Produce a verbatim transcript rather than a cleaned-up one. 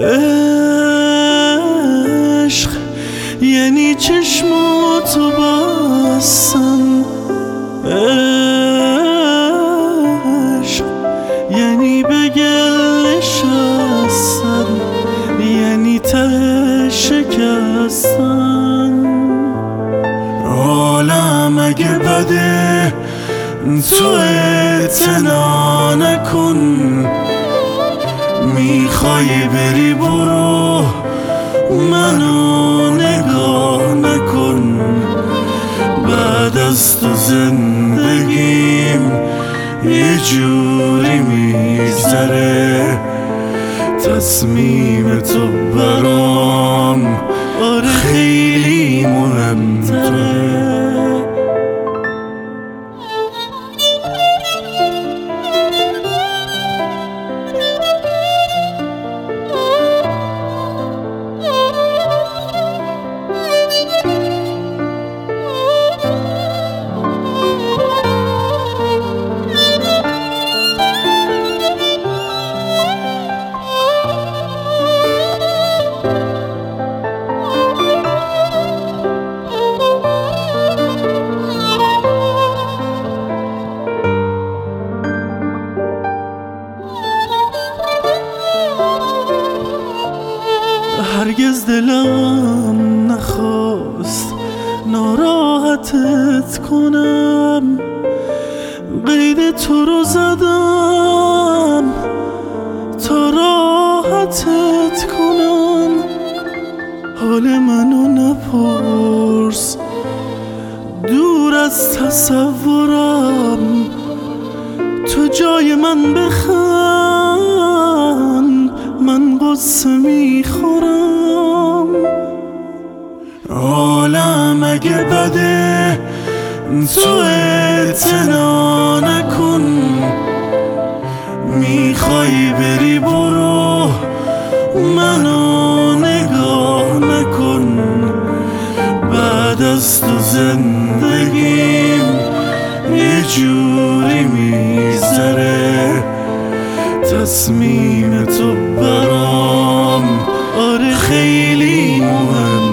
عشق یعنی چشماتو بستن، عشق یعنی به گل نشستن، یعنی ته شکستن. عالم اگه بده تو اعتنا نکن، میخوای بری برو منو نگاه نکن. بعد از تو زندگیم یه جوری میگذره، تصمیم تو برام آره خیلی مهمتره. هرگز دلم نخواست ناراحتت کنم، قید تو رو زدم تا راحتت کنم. حال منو نپرس، دور از تصورم، تو جای من بخند من قصه میخورم. عالم اگه بده تو اعتنا نکن، میخوای بری برو منو نگاه نکن. بعد از تو زندگیم یه جوری میگذره، تصمیم تو برام آره خیلی مهم.